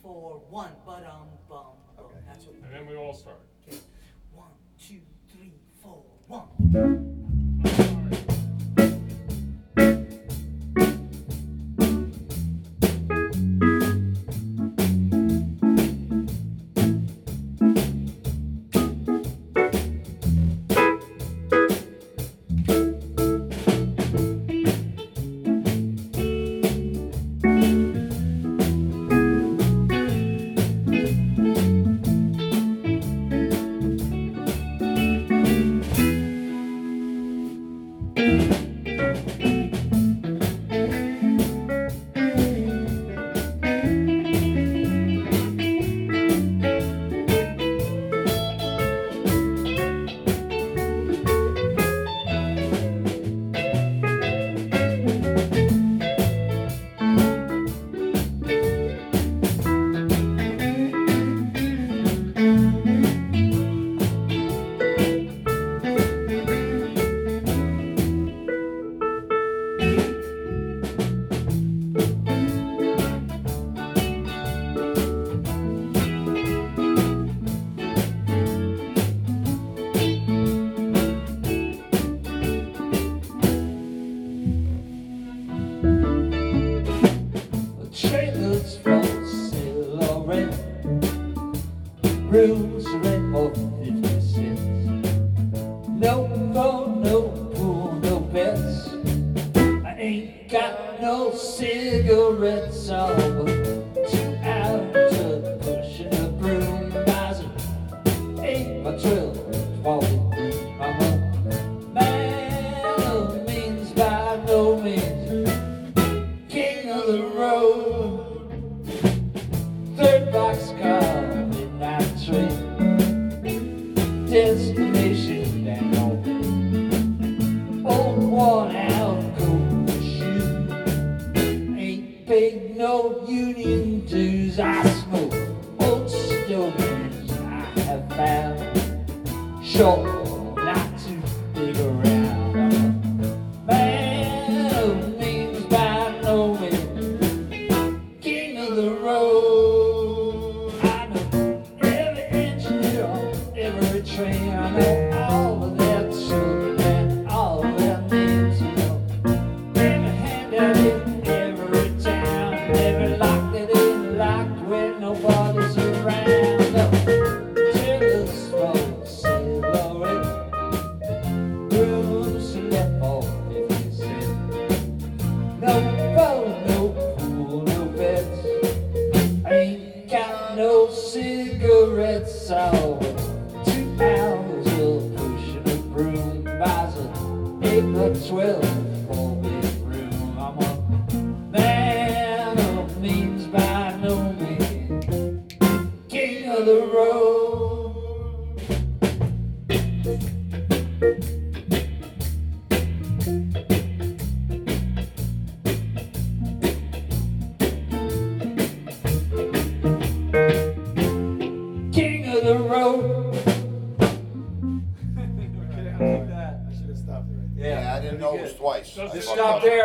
4, 1, bum. Okay. That's what. And then we all start. Okay. 1, 2, 3, 4, 1. Trailers for sale or rent, rooms to rent for 50 cents. No phone, no pool, no pets. I ain't got no cigarettes. I'm 2 hours of pushing a broom, buys an 8 by 12, walking through my home. Man of means by no means, king of the road. Third boxcar, midnight train, destination down home. Old worn out coat shoe, ain't paid no union dues. I smoke old stogies I have found, sure not too big around. I'm a man of means by no means, king of the road. I know every engineer on every train. I know all of their children and all of their names. You know every handout in every town, every lock that ain't locked when nobody's around. No, trailers for sale or rent, rooms to let for 50 cents. No phone, no pool, no beds. I ain't got no cigarettes. I'll 2 hours of pushing a broom, buys an 8 by 12 4-bedroom. I'm a man of means by no means, king of the road. King of the road. Okay, I'll do that. I should have stopped it right there. Yeah, I didn't know it was twice. Just I stop fucked up. there.